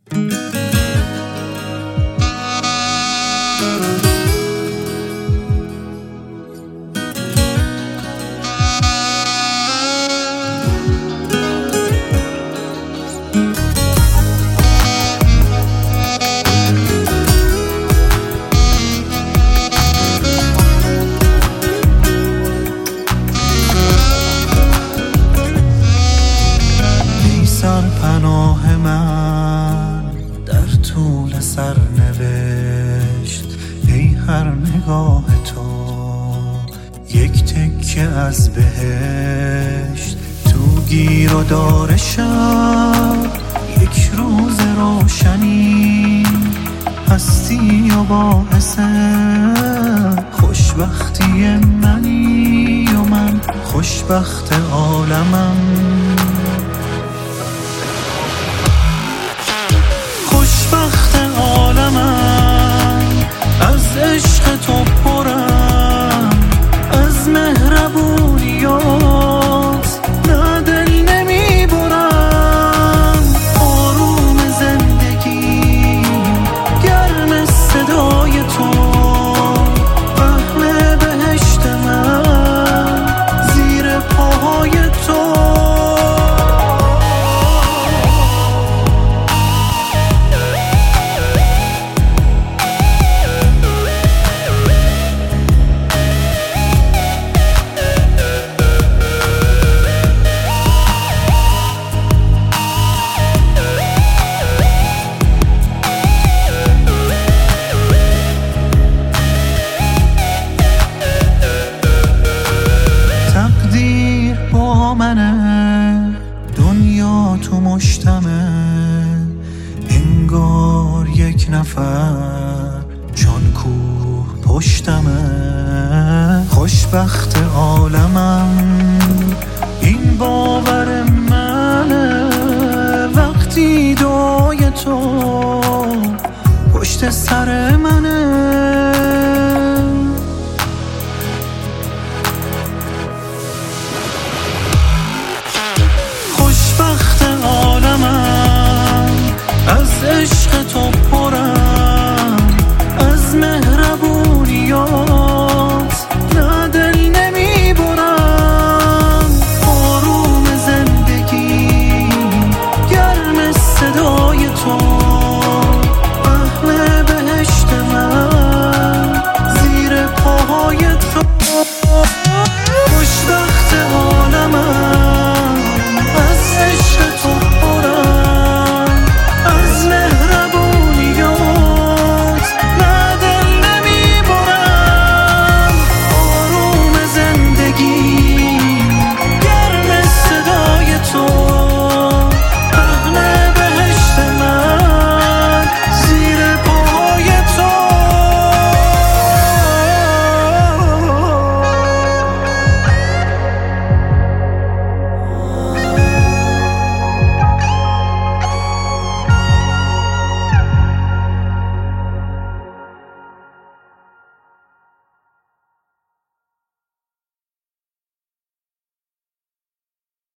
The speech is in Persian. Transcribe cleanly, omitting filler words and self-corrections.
پناه من در طول سرنوشت، ای هر نگاه تو یک تکه از بهشت. تو گیر و دار شب یک روز روشنی هستی و باعث خوشبختی منی و من خوشبخت عالمم. خوشبخت عالمم، از عشق تو پرم، از مهربونیات نه دل نمی برم. آروم زندگی گرم صدای تو، اهل بهشت من زیر پاهای تو. دنیا تو مشتمه، انگار یک نفر چون کوه پشتمه. خوشبخت عالمم، این باور منه، وقتی دعای تو پشت سر منه.